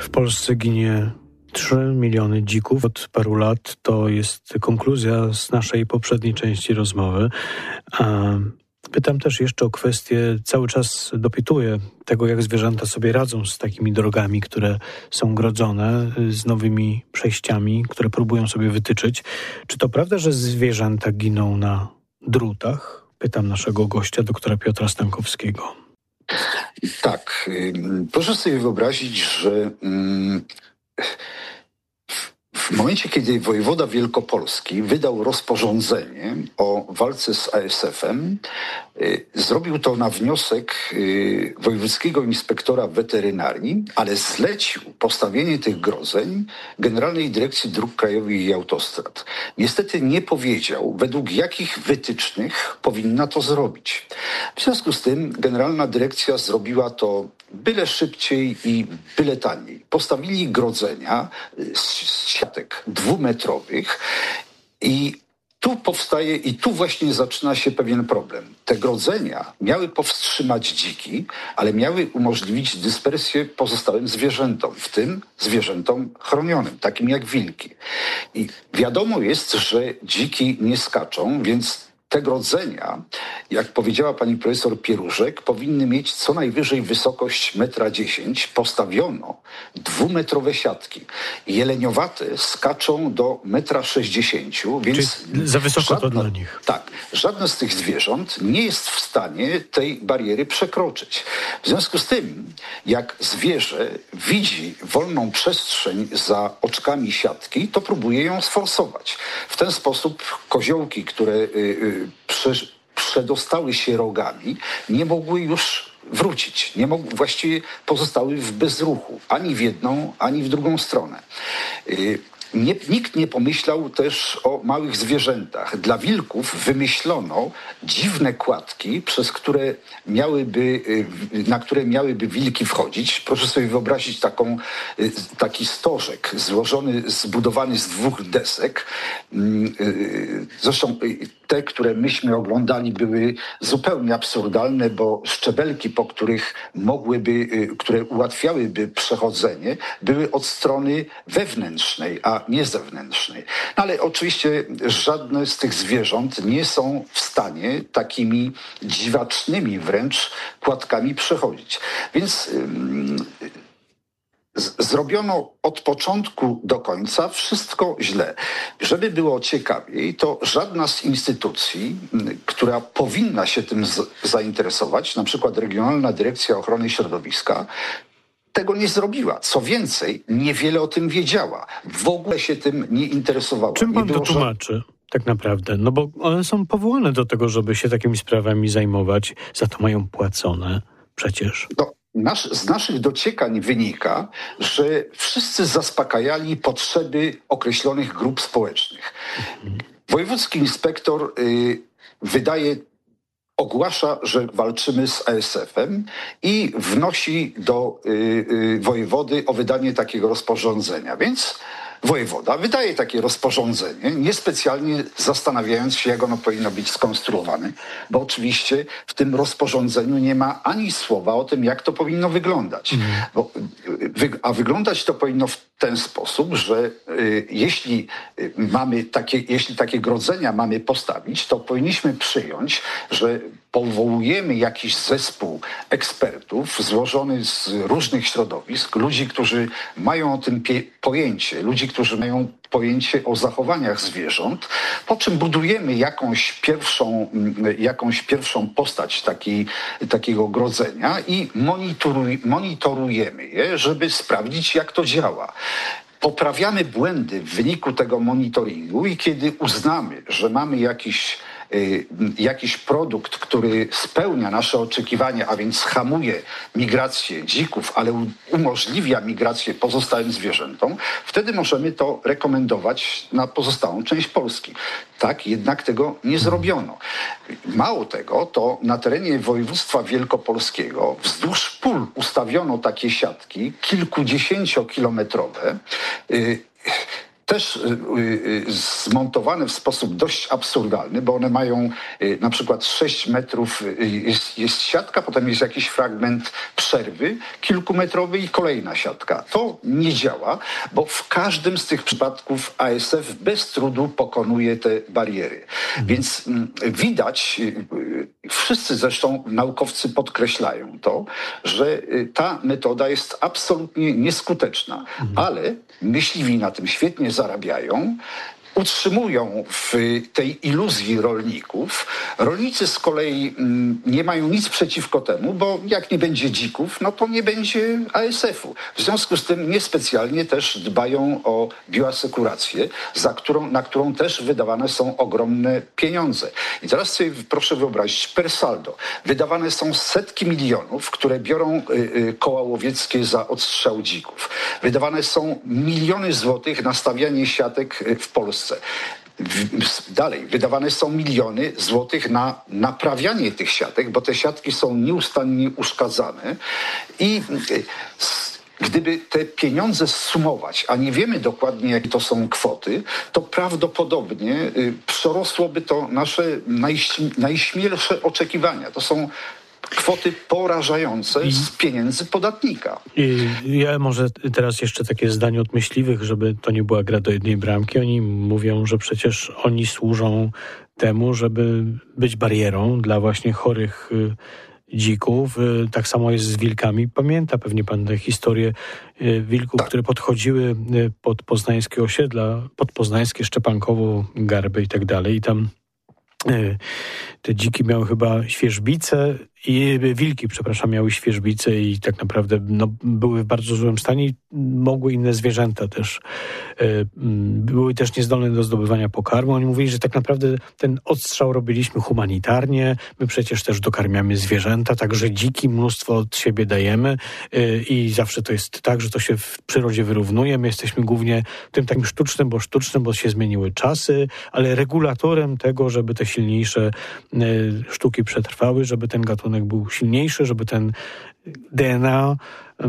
W Polsce ginie 3 miliony dzików od paru lat. To jest konkluzja z naszej poprzedniej części rozmowy. Pytam też jeszcze o kwestię, cały czas dopytuję tego, jak zwierzęta sobie radzą z takimi drogami, które są grodzone, z nowymi przejściami, które próbują sobie wytyczyć. Czy to prawda, że zwierzęta giną na drutach? Pytam naszego gościa, doktora Piotra Stankowskiego. Tak. Proszę sobie wyobrazić, że w momencie, kiedy wojewoda wielkopolski wydał rozporządzenie o walce z ASF-em, zrobił to na wniosek wojewódzkiego inspektora weterynarii, ale zlecił postawienie tych grodzeń Generalnej Dyrekcji Dróg Krajowych i Autostrad. Niestety nie powiedział, według jakich wytycznych powinna to zrobić. W związku z tym Generalna Dyrekcja zrobiła to byle szybciej i byle taniej. Postawili grodzenia z siatek 2-metrowych i tu właśnie zaczyna się pewien problem. Te grodzenia miały powstrzymać dziki, ale miały umożliwić dyspersję pozostałym zwierzętom, w tym zwierzętom chronionym, takim jak wilki. I wiadomo jest, że dziki nie skaczą, więc te grodzenia, jak powiedziała pani profesor Pieruszek, powinny mieć co najwyżej wysokość 1,10 m. Postawiono 2-metrowe siatki. Jeleniowate skaczą do 1,60 m, więc czyli za wysoko to dla nich. Tak, żadne z tych zwierząt nie jest w stanie tej bariery przekroczyć. W związku z tym, jak zwierzę widzi wolną przestrzeń za oczkami siatki, to próbuje ją sforsować. W ten sposób koziołki, które przedostały się rogami, nie mogły już wrócić. Właściwie pozostały w bezruchu, ani w jedną, ani w drugą stronę. Nikt nie pomyślał też o małych zwierzętach. Dla wilków wymyślono dziwne kładki, na które miałyby wilki wchodzić. Proszę sobie wyobrazić taki stożek zbudowany z 2 desek. Zresztą te, które myśmy oglądali, były zupełnie absurdalne, bo szczebelki, które ułatwiałyby przechodzenie, były od strony wewnętrznej, a nie zewnętrznej. No ale oczywiście żadne z tych zwierząt nie są w stanie takimi dziwacznymi wręcz kładkami przechodzić. Więc zrobiono od początku do końca wszystko źle. Żeby było ciekawiej, to żadna z instytucji, która powinna się tym zainteresować, na przykład Regionalna Dyrekcja Ochrony Środowiska, tego nie zrobiła. Co więcej, niewiele o tym wiedziała. W ogóle się tym nie interesowała. Czym pan to tłumaczy? Tak naprawdę, no bo one są powołane do tego, żeby się takimi sprawami zajmować, za to mają płacone przecież. Z naszych dociekań wynika, że wszyscy zaspokajali potrzeby określonych grup społecznych. Wojewódzki inspektor ogłasza, że walczymy z ASF-em i wnosi do wojewody o wydanie takiego rozporządzenia. Więc wojewoda wydaje takie rozporządzenie, niespecjalnie zastanawiając się, jak ono powinno być skonstruowane, bo oczywiście w tym rozporządzeniu nie ma ani słowa o tym, jak to powinno wyglądać. A wyglądać to powinno w ten sposób, że jeśli takie grodzenia mamy postawić, to powinniśmy przyjąć, że powołujemy jakiś zespół ekspertów złożony z różnych środowisk, ludzi, którzy mają o tym pojęcie, ludzi, którzy mają pojęcie o zachowaniach zwierząt, po czym budujemy jakąś pierwszą postać takiego grodzenia i monitorujemy je, żeby sprawdzić, jak to działa. Poprawiamy błędy w wyniku tego monitoringu i kiedy uznamy, że mamy jakiś produkt, który spełnia nasze oczekiwania, a więc hamuje migrację dzików, ale umożliwia migrację pozostałym zwierzętom, wtedy możemy to rekomendować na pozostałą część Polski. Tak, jednak tego nie zrobiono. Mało tego, to na terenie województwa wielkopolskiego wzdłuż pól ustawiono takie siatki kilkudziesięciokilometrowe, też zmontowane w sposób dość absurdalny, bo one mają na przykład 6 metrów, jest siatka, potem jest jakiś fragment przerwy kilkumetrowy i kolejna siatka. To nie działa, bo w każdym z tych przypadków ASF bez trudu pokonuje te bariery. Więc widać, wszyscy zresztą naukowcy podkreślają to, że ta metoda jest absolutnie nieskuteczna, ale myśliwi na tym świetnie zarabiają, utrzymują w tej iluzji rolników. Rolnicy z kolei nie mają nic przeciwko temu, bo jak nie będzie dzików, no to nie będzie ASF-u. W związku z tym niespecjalnie też dbają o bioasekurację, na którą też wydawane są ogromne pieniądze. I teraz sobie proszę wyobrazić, per saldo, wydawane są setki milionów, które biorą koła łowieckie za odstrzał dzików. Wydawane są miliony złotych na stawianie siatek w Polsce. Dalej, wydawane są miliony złotych na naprawianie tych siatek, bo te siatki są nieustannie uszkadzane i gdyby te pieniądze zsumować, a nie wiemy dokładnie, jakie to są kwoty, to prawdopodobnie przerosłoby to nasze najśmielsze oczekiwania. To są kwoty porażające z pieniędzy podatnika. I ja może teraz jeszcze takie zdanie od myśliwych, żeby to nie była gra do jednej bramki. Oni mówią, że przecież oni służą temu, żeby być barierą dla właśnie chorych dzików. Tak samo jest z wilkami. Pamięta pewnie pan tę historię wilków, które podchodziły pod poznańskie osiedla, pod poznańskie Szczepankowo, Garby i tak dalej. I tam te dziki miały chyba świerzbice i wilki, przepraszam, miały świerzbice i tak naprawdę były w bardzo złym stanie i mogły inne zwierzęta też. Były też niezdolne do zdobywania pokarmu. Oni mówili, że tak naprawdę ten odstrzał robiliśmy humanitarnie. My przecież też dokarmiamy zwierzęta, także dziki mnóstwo od siebie dajemy i zawsze to jest tak, że to się w przyrodzie wyrównuje. My jesteśmy głównie tym takim sztucznym, bo się zmieniły czasy, ale regulatorem tego, żeby te silniejsze sztuki przetrwały, żeby ten gatunek był silniejszy, żeby ten DNA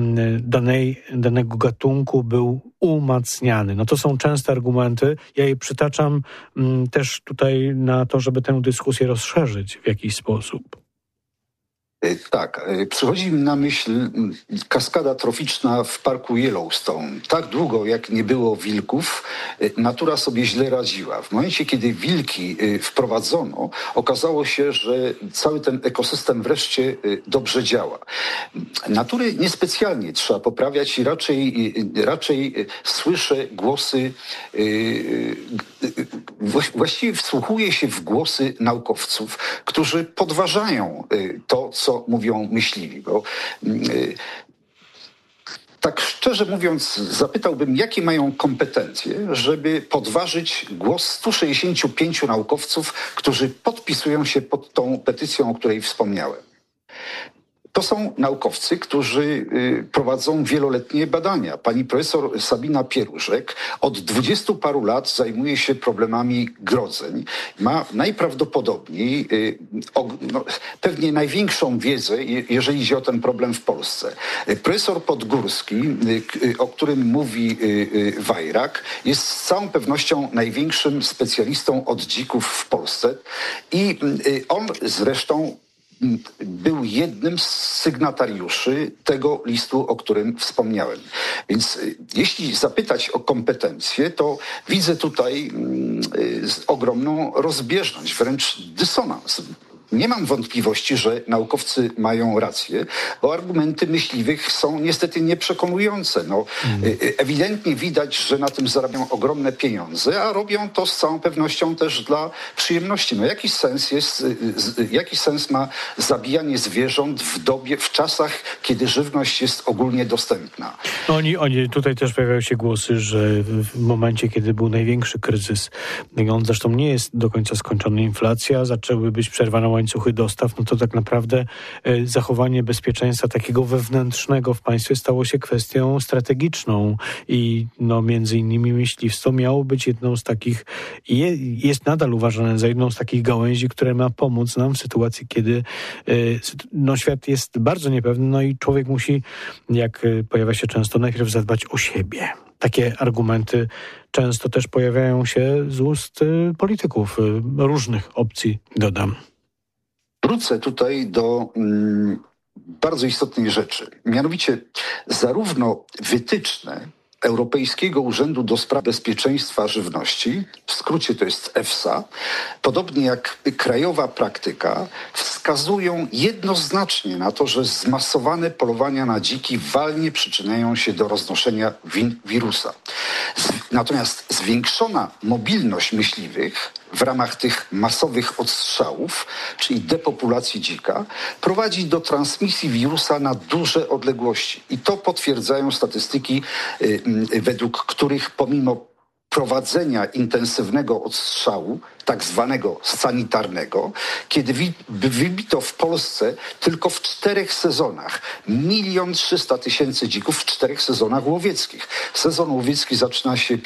danego gatunku był umacniany. No to są częste argumenty. Ja je przytaczam też tutaj na to, żeby tę dyskusję rozszerzyć w jakiś sposób. Tak, przychodzi mi na myśl kaskada troficzna w parku Yellowstone. Tak długo, jak nie było wilków, natura sobie źle radziła. W momencie, kiedy wilki wprowadzono, okazało się, że cały ten ekosystem wreszcie dobrze działa. Natury niespecjalnie trzeba poprawiać i raczej słyszę głosy, właściwie wsłuchuję się w głosy naukowców, którzy podważają to, co mówią myśliwi. Bo tak szczerze mówiąc, zapytałbym, jakie mają kompetencje, żeby podważyć głos 165 naukowców, którzy podpisują się pod tą petycją, o której wspomniałem. To są naukowcy, którzy prowadzą wieloletnie badania. Pani profesor Sabina Pieruszek od 20 paru lat zajmuje się problemami grodzeń. Ma najprawdopodobniej pewnie największą wiedzę, jeżeli idzie o ten problem w Polsce. Profesor Podgórski, o którym mówi Wajrak, jest z całą pewnością największym specjalistą od dzików w Polsce i on zresztą był jednym z sygnatariuszy tego listu, o którym wspomniałem. Więc jeśli zapytać o kompetencje, to widzę tutaj ogromną rozbieżność, wręcz dysonans. Nie mam wątpliwości, że naukowcy mają rację, bo argumenty myśliwych są niestety nieprzekonujące. Ewidentnie widać, że na tym zarabiają ogromne pieniądze, a robią to z całą pewnością też dla przyjemności. Jaki sens ma zabijanie zwierząt w czasach, kiedy żywność jest ogólnie dostępna? Oni tutaj też pojawiają się głosy, że w momencie, kiedy był największy kryzys, on zresztą nie jest do końca skończony, inflacja, zaczęły być przerwane łańcuchy dostaw, no to tak naprawdę zachowanie bezpieczeństwa takiego wewnętrznego w państwie stało się kwestią strategiczną i między innymi myśliwstwo miało być jedną z takich, jest nadal uważane za jedną z takich gałęzi, które ma pomóc nam w sytuacji, kiedy świat jest bardzo niepewny, i człowiek musi, jak pojawia się często, najpierw zadbać o siebie. takie argumenty często też pojawiają się z ust polityków różnych opcji, dodam. Wrócę tutaj do bardzo istotnej rzeczy. Mianowicie zarówno wytyczne Europejskiego Urzędu do Spraw Bezpieczeństwa Żywności, w skrócie to jest EFSA, podobnie jak krajowa praktyka, wskazują jednoznacznie na to, że zmasowane polowania na dziki walnie przyczyniają się do roznoszenia wirusa. Natomiast zwiększona mobilność myśliwych w ramach tych masowych odstrzałów, czyli depopulacji dzika, prowadzi do transmisji wirusa na duże odległości. I to potwierdzają statystyki, według których pomimo prowadzenia intensywnego odstrzału, tak zwanego sanitarnego, kiedy wybito w Polsce tylko w 4 sezonach 1 300 000 dzików w 4 sezonach łowieckich. Sezon łowiecki zaczyna się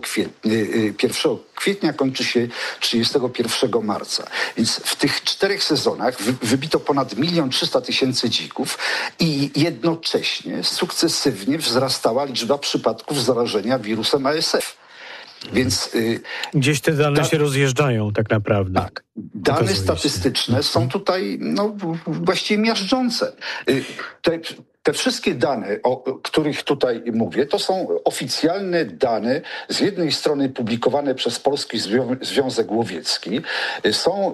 1 kwietnia, kończy się 31 marca. Więc w tych 4 sezonach wybito ponad 1 300 000 dzików i jednocześnie sukcesywnie wzrastała liczba przypadków zarażenia wirusem ASF. Więc gdzieś te dane się rozjeżdżają tak naprawdę. Tak. Dane statystyczne są tutaj właściwie miażdżące. Te wszystkie dane, o których tutaj mówię, to są oficjalne dane, z jednej strony publikowane przez Polski Związek Łowiecki, są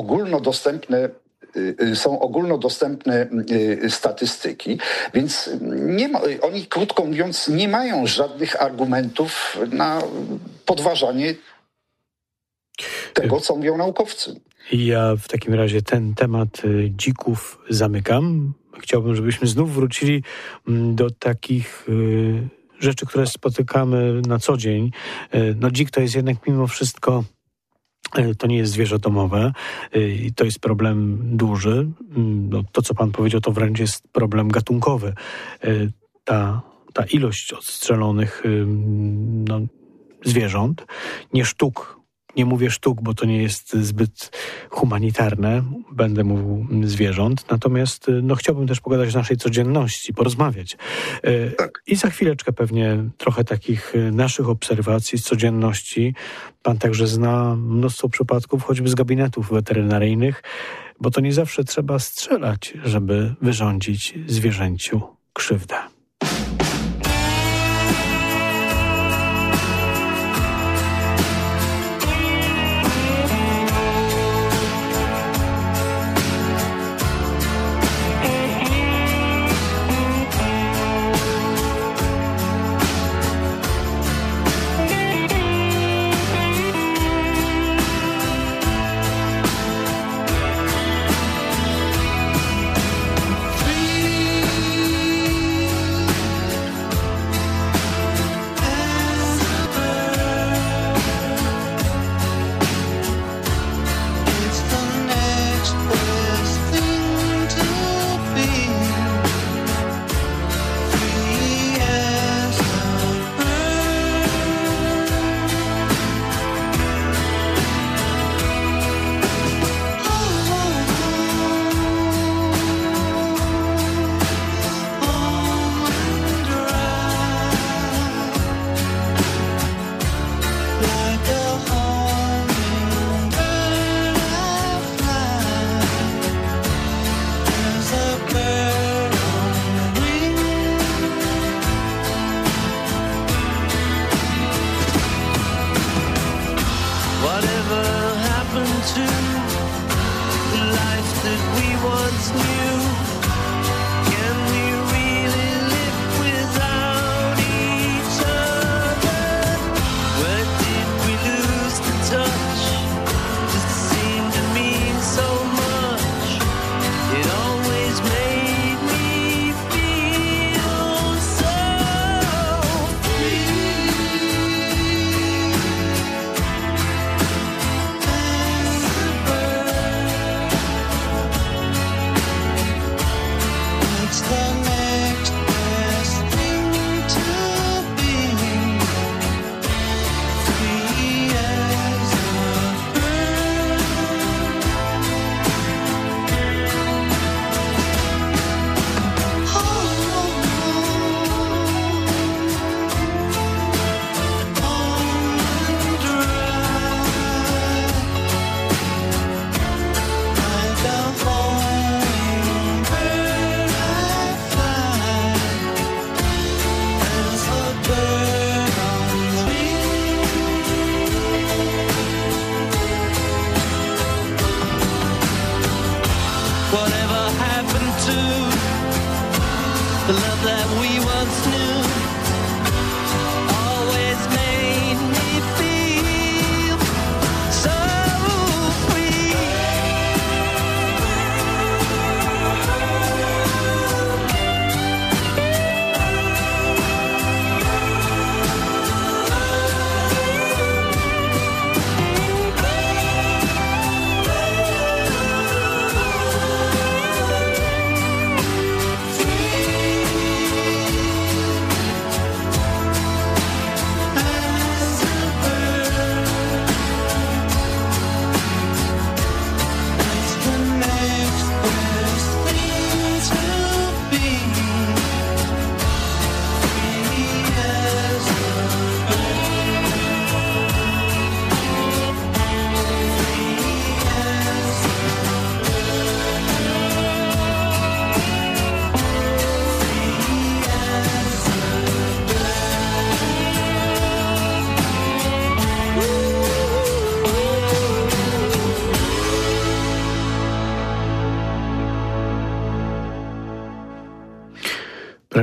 ogólnodostępne statystyki, więc oni, krótko mówiąc, nie mają żadnych argumentów na podważanie tego, co mówią naukowcy. Ja w takim razie ten temat dzików zamykam. Chciałbym, żebyśmy znów wrócili do takich rzeczy, które spotykamy na co dzień. Dzik to jest jednak mimo wszystko, to nie jest zwierzę domowe i to jest problem duży. To, co pan powiedział, to wręcz jest problem gatunkowy. Ta ilość odstrzelonych zwierząt, nie sztuk, nie mówię sztuk, bo to nie jest zbyt humanitarne, będę mówił zwierząt, natomiast chciałbym też pogadać o naszej codzienności, porozmawiać. Tak. I za chwileczkę pewnie trochę takich naszych obserwacji z codzienności. Pan także zna mnóstwo przypadków, choćby z gabinetów weterynaryjnych, bo to nie zawsze trzeba strzelać, żeby wyrządzić zwierzęciu krzywdę.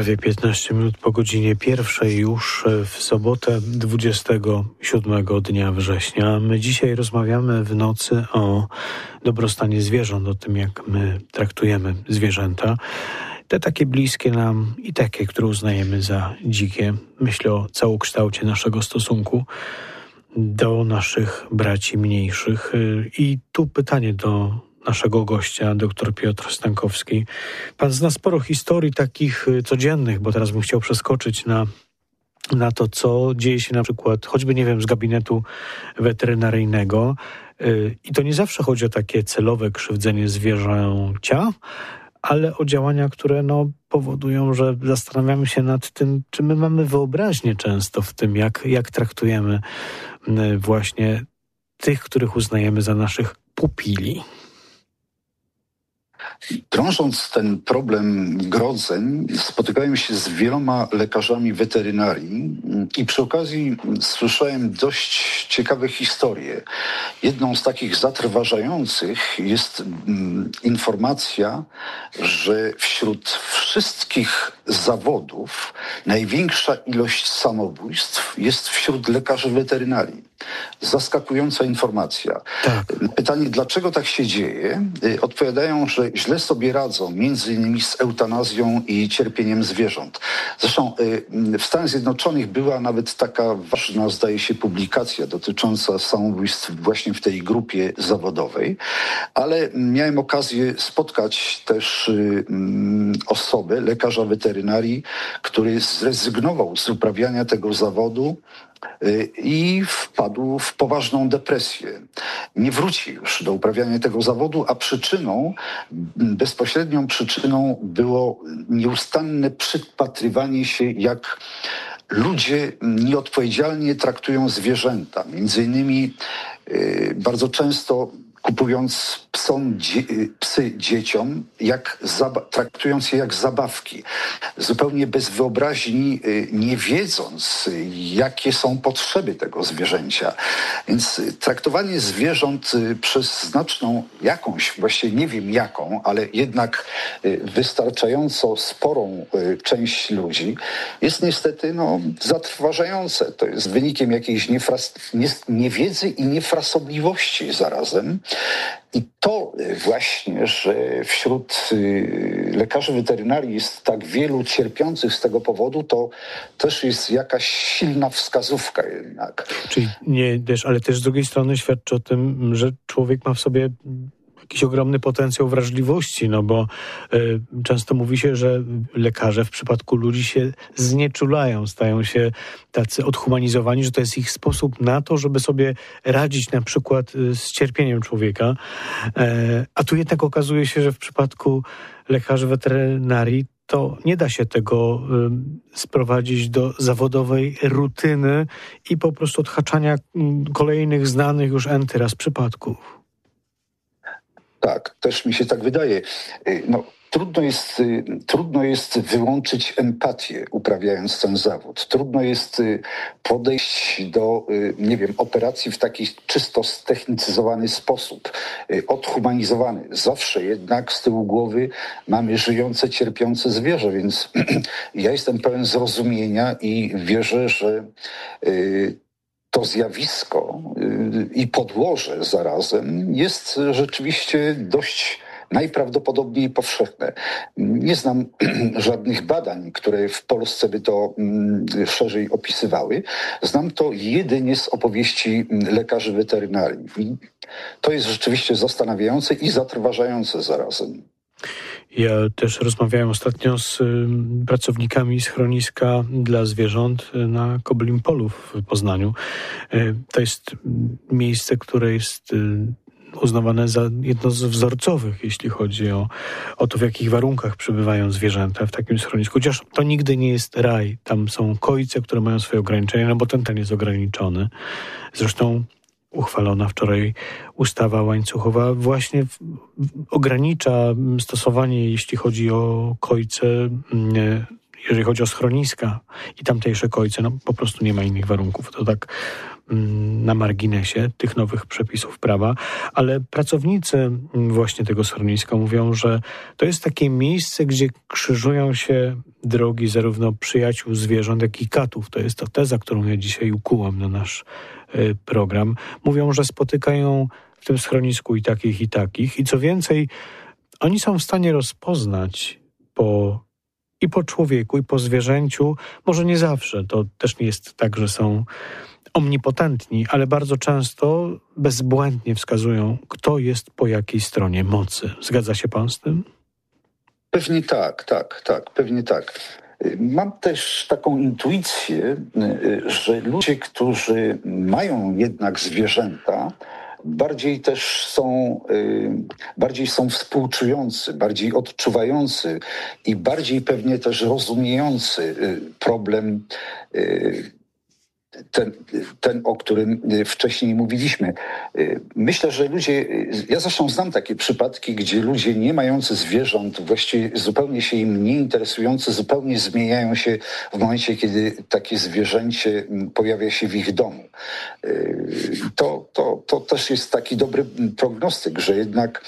Prawie 15 minut po godzinie 1 już w sobotę 27 dnia września. My dzisiaj rozmawiamy w nocy o dobrostanie zwierząt, o tym, jak my traktujemy zwierzęta. Te takie bliskie nam i takie, które uznajemy za dzikie. Myślę o całokształcie naszego stosunku do naszych braci mniejszych. I tu pytanie do naszego gościa, dr Piotr Stankowski. Pan zna sporo historii takich codziennych, bo teraz bym chciał przeskoczyć na to, co dzieje się na przykład, choćby, nie wiem, z gabinetu weterynaryjnego. I to nie zawsze chodzi o takie celowe krzywdzenie zwierzęcia, ale o działania, które powodują, że zastanawiamy się nad tym, czy my mamy wyobraźnię często w tym, jak traktujemy właśnie tych, których uznajemy za naszych pupili. Drążąc ten problem grodzeń, spotykałem się z wieloma lekarzami weterynarii i przy okazji słyszałem dość ciekawe historie. Jedną z takich zatrważających jest informacja, że wśród wszystkich zawodów największa ilość samobójstw jest wśród lekarzy weterynarii. Zaskakująca informacja. Tak. Pytanie, dlaczego tak się dzieje? Odpowiadają, że źle sobie radzą, między innymi z eutanazją i cierpieniem zwierząt. Zresztą w Stanach Zjednoczonych była nawet taka ważna, zdaje się, publikacja dotycząca samobójstw właśnie w tej grupie zawodowej, ale miałem okazję spotkać też osobę, lekarza weterynarii, który zrezygnował z uprawiania tego zawodu i wpadł w poważną depresję. Nie wróci już do uprawiania tego zawodu, a bezpośrednią przyczyną było nieustanne przypatrywanie się, jak ludzie nieodpowiedzialnie traktują zwierzęta. Między innymi bardzo często kupując psy dzieciom, traktując je jak zabawki, zupełnie bez wyobraźni, nie wiedząc, jakie są potrzeby tego zwierzęcia. Więc traktowanie zwierząt przez znaczną jakąś, właściwie nie wiem jaką, ale jednak wystarczająco sporą część ludzi jest niestety zatrważające. To jest wynikiem jakiejś niewiedzy i niefrasobliwości zarazem. I to właśnie, że wśród lekarzy weterynarii jest tak wielu cierpiących z tego powodu, to też jest jakaś silna wskazówka jednak. Czyli nie też, ale też z drugiej strony świadczy o tym, że człowiek ma w sobie jakiś ogromny potencjał wrażliwości, bo często mówi się, że lekarze w przypadku ludzi się znieczulają, stają się tacy odhumanizowani, że to jest ich sposób na to, żeby sobie radzić na przykład z cierpieniem człowieka. A tu jednak okazuje się, że w przypadku lekarzy weterynarii to nie da się tego sprowadzić do zawodowej rutyny i po prostu odhaczania kolejnych znanych już enty raz przypadków. Tak, też mi się tak wydaje. Trudno jest wyłączyć empatię, uprawiając ten zawód. Trudno jest podejść do, operacji w taki czysto ztechnicyzowany sposób, odhumanizowany. Zawsze jednak z tyłu głowy mamy żyjące, cierpiące zwierzę, więc ja jestem pełen zrozumienia i wierzę, że to zjawisko i podłoże zarazem jest rzeczywiście dość najprawdopodobniej powszechne. Nie znam żadnych badań, które w Polsce by to szerzej opisywały. Znam to jedynie z opowieści lekarzy weterynarii. I to jest rzeczywiście zastanawiające i zatrważające zarazem. Ja też rozmawiałem ostatnio z pracownikami schroniska dla zwierząt na Koblim Polu w Poznaniu. To jest miejsce, które jest uznawane za jedno z wzorcowych, jeśli chodzi o to, w jakich warunkach przebywają zwierzęta w takim schronisku. Chociaż to nigdy nie jest raj. Tam są kojce, które mają swoje ograniczenia, bo ten jest ograniczony. Zresztą uchwalona wczoraj ustawa łańcuchowa właśnie ogranicza stosowanie, jeśli chodzi o kojce, jeżeli chodzi o schroniska i tamtejsze kojce, no po prostu nie ma innych warunków. To tak na marginesie tych nowych przepisów prawa, ale pracownicy właśnie tego schroniska mówią, że to jest takie miejsce, gdzie krzyżują się drogi zarówno przyjaciół zwierząt, jak i katów. To jest ta teza, którą ja dzisiaj ukułam na nasz program. Mówią, że spotykają w tym schronisku i takich. I co więcej, oni są w stanie rozpoznać i po człowieku, i po zwierzęciu, może nie zawsze, to też nie jest tak, że są omnipotentni, ale bardzo często bezbłędnie wskazują, kto jest po jakiej stronie mocy. Zgadza się pan z tym? Pewnie tak, pewnie tak. Mam też taką intuicję, że ludzie, którzy mają jednak zwierzęta, bardziej są współczujący, bardziej odczuwający i bardziej pewnie też rozumiejący problem ten, o którym wcześniej mówiliśmy. Myślę, że ja zresztą znam takie przypadki, gdzie ludzie nie mający zwierząt, właściwie zupełnie się im nie interesujący, zupełnie zmieniają się w momencie, kiedy takie zwierzęcie pojawia się w ich domu. To też jest taki dobry prognostyk, że jednak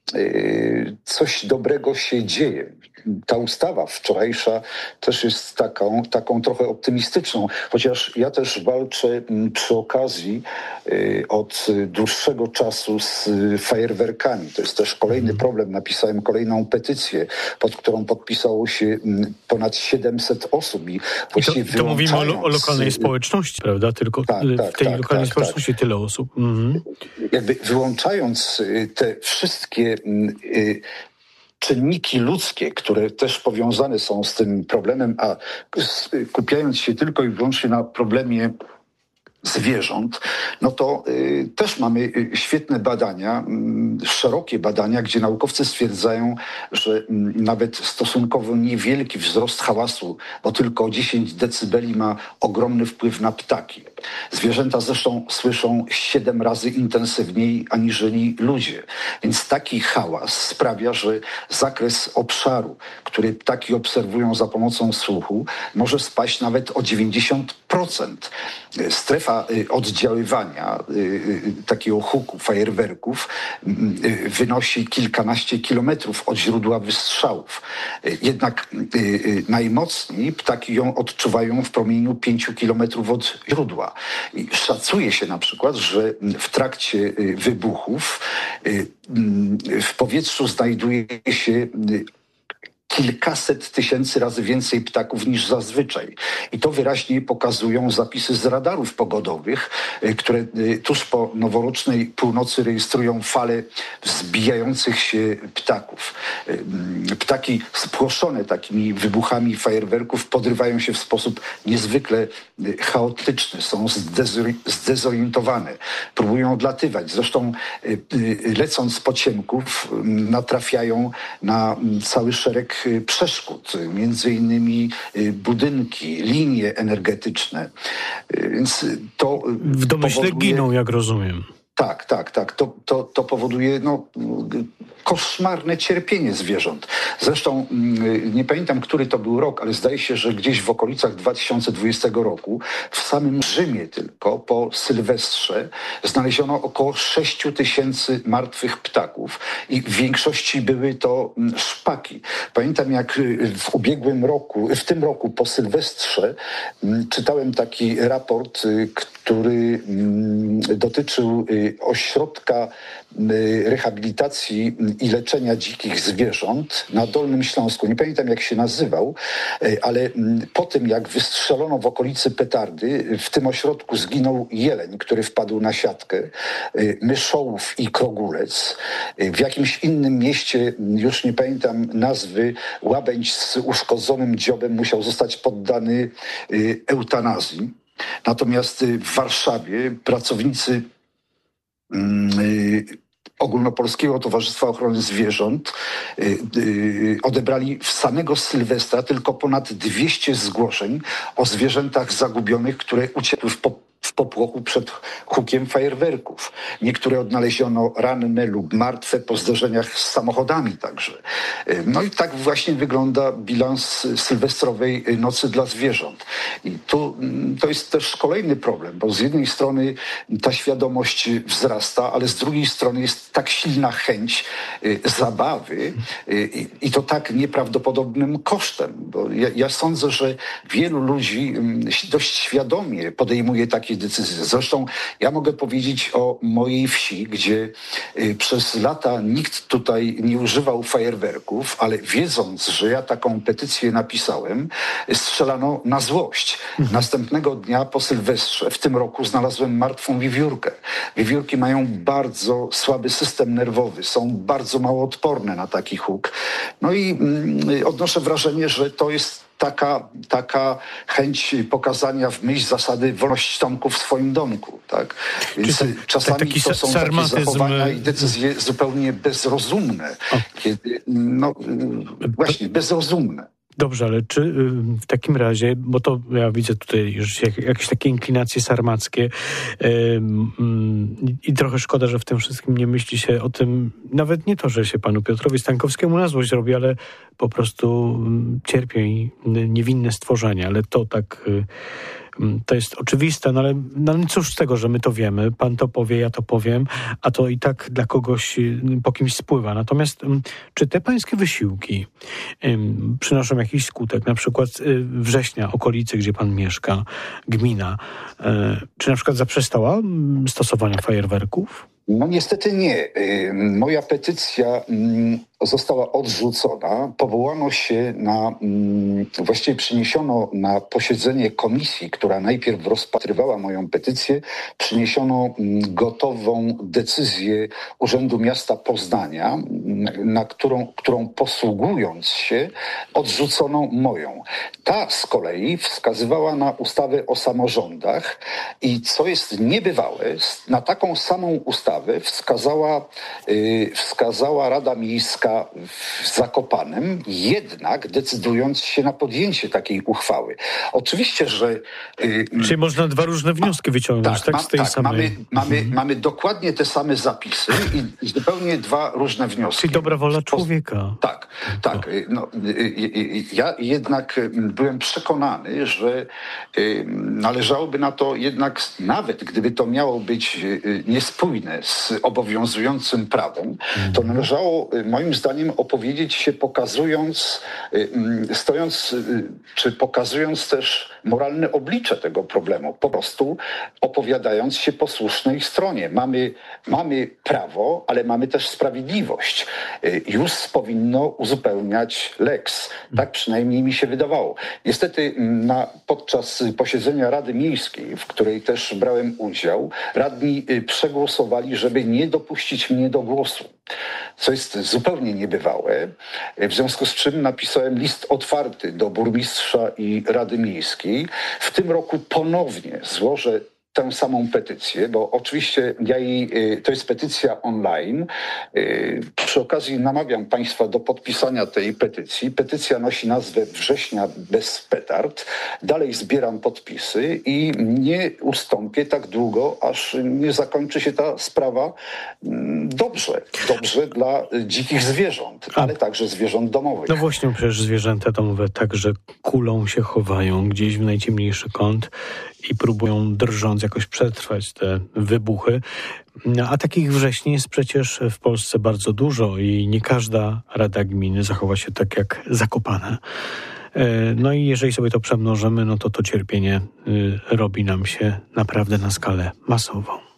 coś dobrego się dzieje. Ta ustawa wczorajsza też jest taką trochę optymistyczną, chociaż ja też walczę przy okazji od dłuższego czasu z fajerwerkami. To jest też kolejny problem. Napisałem kolejną petycję, pod którą podpisało się ponad 700 osób. I właściwie to mówimy o lokalnej społeczności, prawda? Tylko w tej lokalnej społeczności tyle osób. Jakby wyłączając te wszystkie czynniki ludzkie, które też powiązane są z tym problemem, a skupiając się tylko i wyłącznie na problemie zwierząt, no to też mamy świetne badania, szerokie badania, gdzie naukowcy stwierdzają, że nawet stosunkowo niewielki wzrost hałasu, bo tylko 10 decybeli ma ogromny wpływ na ptaki. Zwierzęta zresztą słyszą 7 razy intensywniej aniżeli ludzie. Więc taki hałas sprawia, że zakres obszaru, który ptaki obserwują za pomocą słuchu, może spaść nawet o 90%. Strefa oddziaływania takiego huku, fajerwerków wynosi kilkanaście kilometrów od źródła wystrzałów. Jednak najmocniej ptaki ją odczuwają w promieniu 5 kilometrów od źródła. I szacuje się na przykład, że w trakcie wybuchów w powietrzu znajduje się kilkaset tysięcy razy więcej ptaków niż zazwyczaj. I to wyraźnie pokazują zapisy z radarów pogodowych, które tuż po noworocznej północy rejestrują falę wzbijających się ptaków. Ptaki spłoszone takimi wybuchami fajerwerków podrywają się w sposób niezwykle chaotyczny, są zdezorientowane, próbują odlatywać. Zresztą lecąc po ciemków natrafiają na cały szereg przeszkód, między innymi budynki, linie energetyczne. Więc to w domyśle giną, jak rozumiem. Tak. To powoduje koszmarne cierpienie zwierząt. Zresztą nie pamiętam, który to był rok, ale zdaje się, że gdzieś w okolicach 2020 roku w samym Rzymie tylko po Sylwestrze znaleziono około 6 000 martwych ptaków i w większości były to szpaki. Pamiętam, jak w tym roku po Sylwestrze czytałem taki raport, który dotyczył ośrodka rehabilitacji i leczenia dzikich zwierząt na Dolnym Śląsku. Nie pamiętam, jak się nazywał, ale po tym, jak wystrzelono w okolicy petardy, w tym ośrodku zginął jeleń, który wpadł na siatkę, myszołów i krogulec. W jakimś innym mieście, już nie pamiętam nazwy, łabędź z uszkodzonym dziobem musiał zostać poddany eutanazji. Natomiast w Warszawie pracownicy Ogólnopolskiego Towarzystwa Ochrony Zwierząt odebrali w samego Sylwestra tylko ponad 200 zgłoszeń o zwierzętach zagubionych, które uciekły w w popłochu przed hukiem fajerwerków. Niektóre odnaleziono ranne lub martwe po zderzeniach z samochodami także. No i tak właśnie wygląda bilans sylwestrowej nocy dla zwierząt. I tu to jest też kolejny problem, bo z jednej strony ta świadomość wzrasta, ale z drugiej strony jest tak silna chęć zabawy i to tak nieprawdopodobnym kosztem. Bo ja sądzę, że wielu ludzi dość świadomie podejmuje takie decyzje. Zresztą ja mogę powiedzieć o mojej wsi, gdzie przez lata nikt tutaj nie używał fajerwerków, ale wiedząc, że ja taką petycję napisałem, strzelano na złość. Następnego dnia po Sylwestrze w tym roku znalazłem martwą wiewiórkę. Wiewiórki mają bardzo słaby system nerwowy, są bardzo mało odporne na taki huk. No i odnoszę wrażenie, że to jest taka chęć pokazania w myśl zasady wolność Tomku w swoim domku. Tak? Więc czasami to są takie zachowania i decyzje zupełnie bezrozumne. Kiedy, właśnie bezrozumne. Dobrze, ale czy w takim razie, bo to ja widzę tutaj już jakieś takie inklinacje sarmackie i trochę szkoda, że w tym wszystkim nie myśli się o tym, nawet nie to, że się panu Piotrowi Stankowskiemu na złość robi, ale po prostu cierpią niewinne stworzenia, ale to tak... To jest oczywiste, no ale cóż z tego, że my to wiemy, pan to powie, ja to powiem, a to i tak dla kogoś po kimś spływa. Natomiast czy te pańskie wysiłki przynoszą jakiś skutek? Na przykład września, okolicy, gdzie pan mieszka, gmina, czy na przykład zaprzestała stosowania fajerwerków? No niestety nie. Moja petycja została odrzucona. Powołano się właściwie przyniesiono na posiedzenie komisji, która najpierw rozpatrywała moją petycję, przyniesiono gotową decyzję Urzędu Miasta Poznania, na którą posługując się odrzucono moją. Ta z kolei wskazywała na ustawę o samorządach i co jest niebywałe, na taką samą ustawę wskazała Rada Miejska w Zakopanem, jednak decydując się na podjęcie takiej uchwały. Oczywiście, że... Czyli można dwa różne wnioski wyciągnąć, tak? Z tej samej... Mamy dokładnie te same zapisy i zupełnie dwa różne wnioski. Czyli dobra wola człowieka. Tak. No, ja jednak byłem przekonany, że należałoby na to jednak, nawet gdyby to miało być niespójne z obowiązującym prawem, to należało moim zdaniem opowiedzieć się pokazując też moralne oblicze tego problemu. Po prostu opowiadając się po słusznej stronie. Mamy prawo, ale mamy też sprawiedliwość. Jus powinno uzupełniać lex. Tak przynajmniej mi się wydawało. Niestety podczas posiedzenia Rady Miejskiej, w której też brałem udział, radni przegłosowali, żeby nie dopuścić mnie do głosu. Co jest zupełnie niebywałe, w związku z czym napisałem list otwarty do burmistrza i Rady Miejskiej. W tym roku ponownie złożę tę samą petycję, bo oczywiście to jest petycja online. Przy okazji namawiam Państwa do podpisania tej petycji. Petycja nosi nazwę Września bez petard. Dalej zbieram podpisy i nie ustąpię tak długo, aż nie zakończy się ta sprawa dobrze dla dzikich zwierząt, ale także zwierząt domowych. No właśnie, przecież zwierzęta domowe także kulą się chowają gdzieś w najciemniejszy kąt i próbują drżąc jakoś przetrwać te wybuchy. A takich wrześni jest przecież w Polsce bardzo dużo i nie każda rada gminy zachowa się tak jak Zakopane. No i jeżeli sobie to przemnożymy, no to cierpienie robi nam się naprawdę na skalę masową.